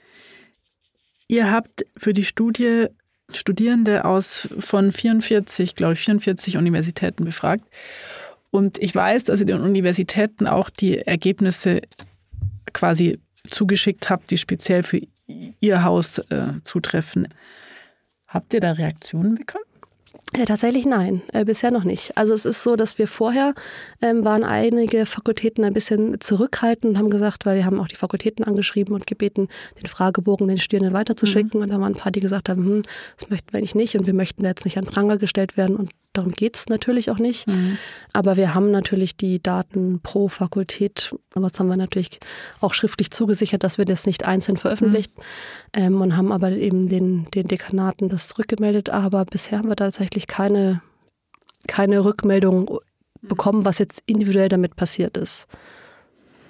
Ihr habt für die Studie Studierende von 44 Universitäten befragt. Und ich weiß, dass ihr den Universitäten auch die Ergebnisse quasi zugeschickt habt, die speziell für Ihr Haus zutreffen. Habt ihr da Reaktionen bekommen? Tatsächlich nein, bisher noch nicht. Also es ist so, dass wir vorher waren einige Fakultäten ein bisschen zurückhaltend und haben gesagt, weil wir haben auch die Fakultäten angeschrieben und gebeten, den Fragebogen den Studierenden weiterzuschicken. Und da waren ein paar, die gesagt haben, das möchten wir eigentlich nicht und wir möchten da jetzt nicht an Pranger gestellt werden und darum geht es natürlich auch nicht. Aber wir haben natürlich die Daten pro Fakultät, aber das haben wir natürlich auch schriftlich zugesichert, dass wir das nicht einzeln veröffentlicht und haben aber eben den Dekanaten das zurückgemeldet. Aber bisher haben wir tatsächlich keine Rückmeldung bekommen, was jetzt individuell damit passiert ist.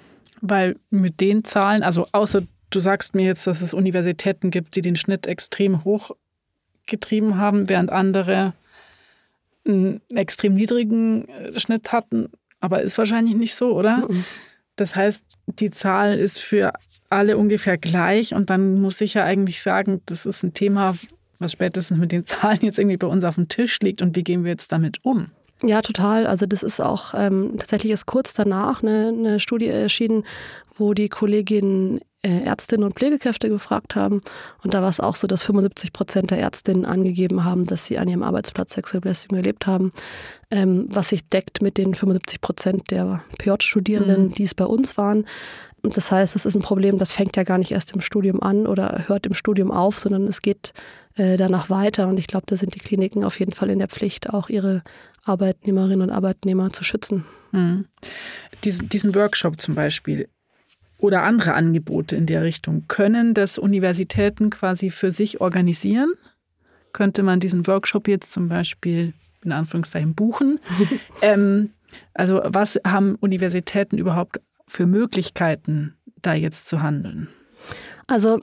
Weil mit den Zahlen, also außer du sagst mir jetzt, dass es Universitäten gibt, die den Schnitt extrem hoch getrieben haben, während andere einen extrem niedrigen Schnitt hatten. Aber ist wahrscheinlich nicht so, oder? Mhm. Das heißt, die Zahl ist für alle ungefähr gleich. Und dann muss ich ja eigentlich sagen, das ist ein Thema, was spätestens mit den Zahlen jetzt irgendwie bei uns auf dem Tisch liegt. Und wie gehen wir jetzt damit um? Ja, total. Also das ist auch, tatsächlich ist kurz danach eine Studie erschienen, wo die Kolleginnen Ärztinnen und Pflegekräfte gefragt haben. Und da war es auch so, dass 75% der Ärztinnen angegeben haben, dass sie an ihrem Arbeitsplatz sexuelle Belästigung erlebt haben, was sich deckt mit den 75% der PJ-Studierenden, die es bei uns waren. Und das heißt, es ist ein Problem, das fängt ja gar nicht erst im Studium an oder hört im Studium auf, sondern es geht danach weiter. Und ich glaube, da sind die Kliniken auf jeden Fall in der Pflicht, auch ihre Arbeitnehmerinnen und Arbeitnehmer zu schützen. Mhm. Diesen Workshop zum Beispiel oder andere Angebote in der Richtung, können das Universitäten quasi für sich organisieren? Könnte man diesen Workshop jetzt zum Beispiel in Anführungszeichen buchen? Also was haben Universitäten überhaupt für Möglichkeiten, da jetzt zu handeln? Also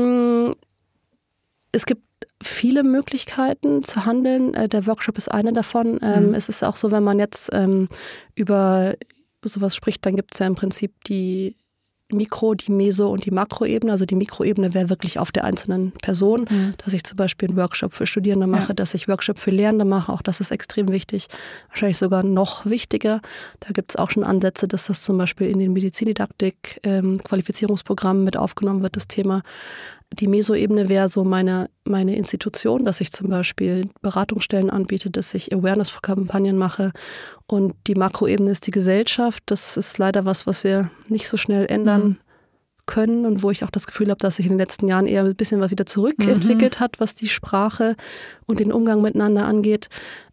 es gibt viele Möglichkeiten zu handeln. Der Workshop ist eine davon. Es ist auch so, wenn man jetzt über sowas spricht, dann gibt es ja im Prinzip die Mikro-, die Meso- und die Makroebene. Also die Mikroebene wäre wirklich auf der einzelnen Person, dass ich zum Beispiel einen Workshop für Studierende mache, dass ich Workshop für Lehrende mache. Auch das ist extrem wichtig, wahrscheinlich sogar noch wichtiger. Da gibt es auch schon Ansätze, dass das zum Beispiel in den Medizindidaktik Qualifizierungsprogrammen mit aufgenommen wird, das Thema. Die Meso-Ebene wäre so meine Institution, dass ich zum Beispiel Beratungsstellen anbiete, dass ich Awareness-Kampagnen mache. Und die Makroebene ist die Gesellschaft. Das ist leider was wir nicht so schnell ändern können und wo ich auch das Gefühl habe, dass sich in den letzten Jahren eher ein bisschen was wieder zurückentwickelt hat, was die Sprache und den Umgang miteinander angeht.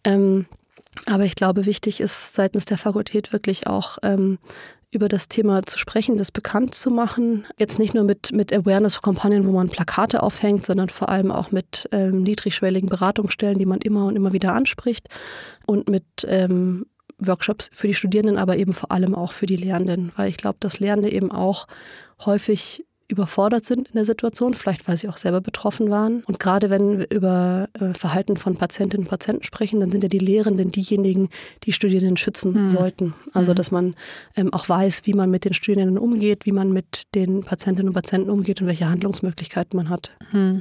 Aber ich glaube, wichtig ist seitens der Fakultät wirklich auch über das Thema zu sprechen, das bekannt zu machen. Jetzt nicht nur mit Awareness-Kampagnen, wo man Plakate aufhängt, sondern vor allem auch mit niedrigschwelligen Beratungsstellen, die man immer und immer wieder anspricht und mit Workshops für die Studierenden, aber eben vor allem auch für die Lehrenden. Weil ich glaube, dass Lehrende eben auch häufig überfordert sind in der Situation, vielleicht weil sie auch selber betroffen waren. Und gerade wenn wir über Verhalten von Patientinnen und Patienten sprechen, dann sind ja die Lehrenden diejenigen, die Studierenden schützen sollten. Also dass man auch weiß, wie man mit den Studierenden umgeht, wie man mit den Patientinnen und Patienten umgeht und welche Handlungsmöglichkeiten man hat.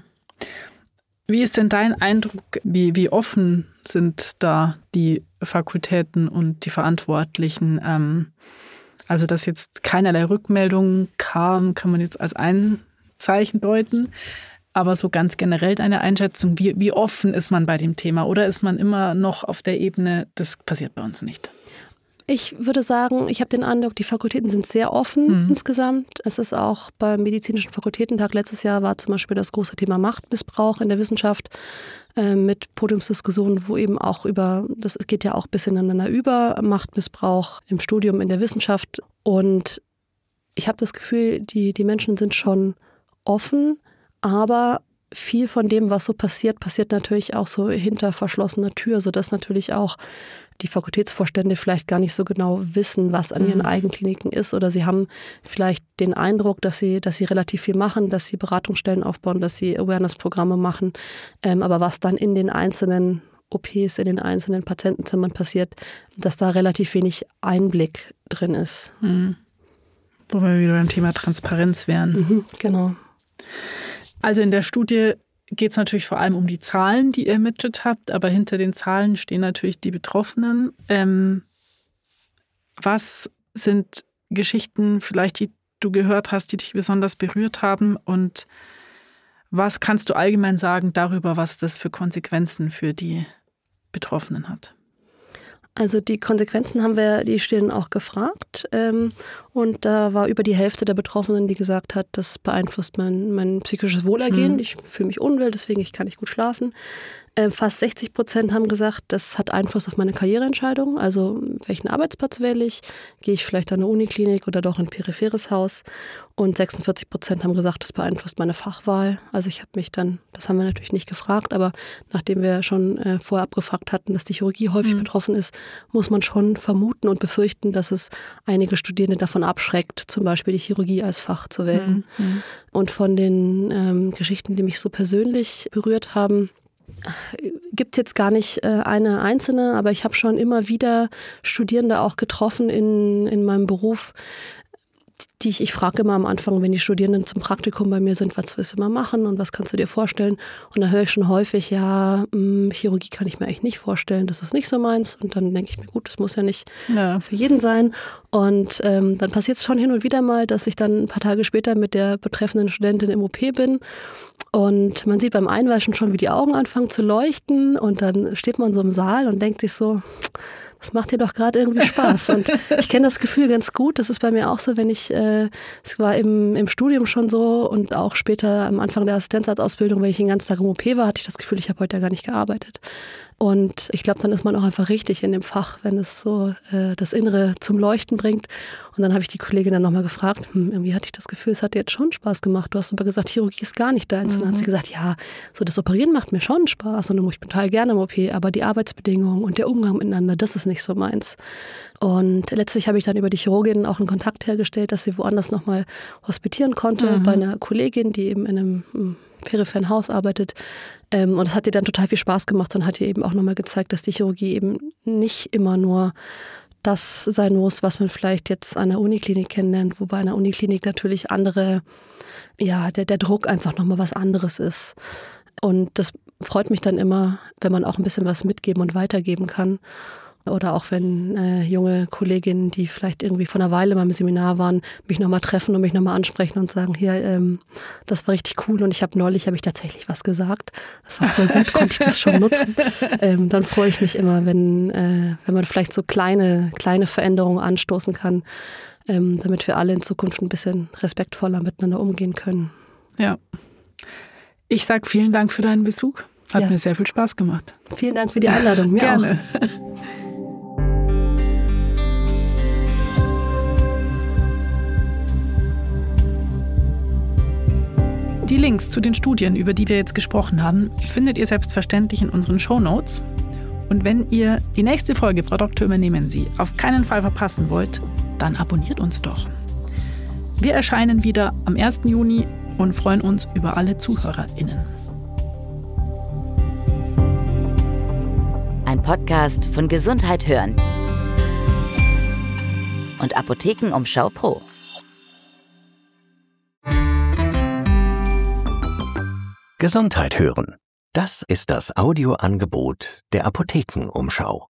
Wie ist denn dein Eindruck, wie offen sind da die Fakultäten und die Verantwortlichen? Also, dass jetzt keinerlei Rückmeldungen kam, kann man jetzt als ein Zeichen deuten. Aber so ganz generell deine Einschätzung, wie offen ist man bei dem Thema? Oder ist man immer noch auf der Ebene, das passiert bei uns nicht? Ich würde sagen, ich habe den Eindruck, die Fakultäten sind sehr offen insgesamt. Es ist auch beim Medizinischen Fakultätentag letztes Jahr war zum Beispiel das große Thema Machtmissbrauch in der Wissenschaft mit Podiumsdiskussionen, wo eben auch das geht ja auch ein bisschen ineinander über, Machtmissbrauch im Studium, in der Wissenschaft. Und ich habe das Gefühl, die Menschen sind schon offen, aber viel von dem, was so passiert natürlich auch so hinter verschlossener Tür, sodass natürlich auch die Fakultätsvorstände vielleicht gar nicht so genau wissen, was an ihren Eigenkliniken ist, oder sie haben vielleicht den Eindruck, dass sie relativ viel machen, dass sie Beratungsstellen aufbauen, dass sie Awareness-Programme machen, aber was dann in den einzelnen OPs, in den einzelnen Patientenzimmern passiert, dass da relativ wenig Einblick drin ist. Wo wir wieder beim Thema Transparenz wären. Genau. Also in der Studie geht es natürlich vor allem um die Zahlen, die ihr ermittelt habt, aber hinter den Zahlen stehen natürlich die Betroffenen. Was sind Geschichten vielleicht, die du gehört hast, die dich besonders berührt haben, und was kannst du allgemein sagen darüber, was das für Konsequenzen für die Betroffenen hat? Also die Konsequenzen haben wir die Studierenden auch gefragt, und da war über die Hälfte der Betroffenen, die gesagt hat, das beeinflusst mein psychisches Wohlergehen. Ich fühle mich unwohl, deswegen kann ich gut schlafen. Fast 60% haben gesagt, das hat Einfluss auf meine Karriereentscheidung. Also welchen Arbeitsplatz wähle ich? Gehe ich vielleicht an eine Uniklinik oder doch in ein peripheres Haus? Und 46% haben gesagt, das beeinflusst meine Fachwahl. Also ich habe mich dann, das haben wir natürlich nicht gefragt, aber nachdem wir schon vorher abgefragt hatten, dass die Chirurgie häufig betroffen ist, muss man schon vermuten und befürchten, dass es einige Studierende davon abschreckt, zum Beispiel die Chirurgie als Fach zu wählen. Und von den Geschichten, die mich so persönlich berührt haben, gibt es jetzt gar nicht eine einzelne, aber ich habe schon immer wieder Studierende auch getroffen in meinem Beruf, ich frage immer am Anfang, wenn die Studierenden zum Praktikum bei mir sind, was willst du mal machen und was kannst du dir vorstellen? Und dann höre ich schon häufig, Chirurgie kann ich mir eigentlich nicht vorstellen, das ist nicht so meins. Und dann denke ich mir, gut, das muss ja nicht für jeden sein. Und dann passiert es schon hin und wieder mal, dass ich dann ein paar Tage später mit der betreffenden Studentin im OP bin. Und man sieht beim Einwaschen schon, wie die Augen anfangen zu leuchten. Und dann steht man so im Saal und denkt sich so, das macht dir doch gerade irgendwie Spaß. Und ich kenne das Gefühl ganz gut. Das ist bei mir auch so, wenn ich, es war im Studium schon so und auch später am Anfang der Assistenzarztausbildung, wenn ich den ganzen Tag im OP war, hatte ich das Gefühl, ich habe heute ja gar nicht gearbeitet. Und ich glaube, dann ist man auch einfach richtig in dem Fach, wenn es so das Innere zum Leuchten bringt. Und dann habe ich die Kollegin dann nochmal gefragt, irgendwie hatte ich das Gefühl, es hat dir jetzt schon Spaß gemacht. Du hast aber gesagt, Chirurgie ist gar nicht deins. Und dann hat sie gesagt, ja, so das Operieren macht mir schon Spaß und ich bin total gerne im OP, aber die Arbeitsbedingungen und der Umgang miteinander, das ist nicht so meins. Und letztlich habe ich dann über die Chirurgin auch einen Kontakt hergestellt, dass sie woanders nochmal hospitieren konnte, bei einer Kollegin, die eben in einem peripheren Haus arbeitet. Und es hat ihr dann total viel Spaß gemacht und hat ihr eben auch nochmal gezeigt, dass die Chirurgie eben nicht immer nur das sein muss, was man vielleicht jetzt an der Uniklinik kennenlernt, wobei an der Uniklinik natürlich andere, der Druck einfach nochmal was anderes ist. Und das freut mich dann immer, wenn man auch ein bisschen was mitgeben und weitergeben kann. Oder auch wenn junge Kolleginnen, die vielleicht irgendwie vor einer Weile in meinem Seminar waren, mich nochmal treffen und mich nochmal ansprechen und sagen, hier, das war richtig cool und neulich habe ich tatsächlich was gesagt. Das war voll gut, konnte ich das schon nutzen. Dann freue ich mich immer, wenn man vielleicht so kleine Veränderungen anstoßen kann, damit wir alle in Zukunft ein bisschen respektvoller miteinander umgehen können. Ja. Ich sage vielen Dank für deinen Besuch. Hat mir sehr viel Spaß gemacht. Vielen Dank für die Einladung. Mir Gerne. Auch. Die Links zu den Studien, über die wir jetzt gesprochen haben, findet ihr selbstverständlich in unseren Shownotes. Und wenn ihr die nächste Folge, Frau Dr. Übernehmen Sie, auf keinen Fall verpassen wollt, dann abonniert uns doch. Wir erscheinen wieder am 1. Juni und freuen uns über alle ZuhörerInnen. Ein Podcast von Gesundheit hören und Apothekenumschau Pro. Gesundheit hören. Das ist das Audioangebot der Apothekenumschau.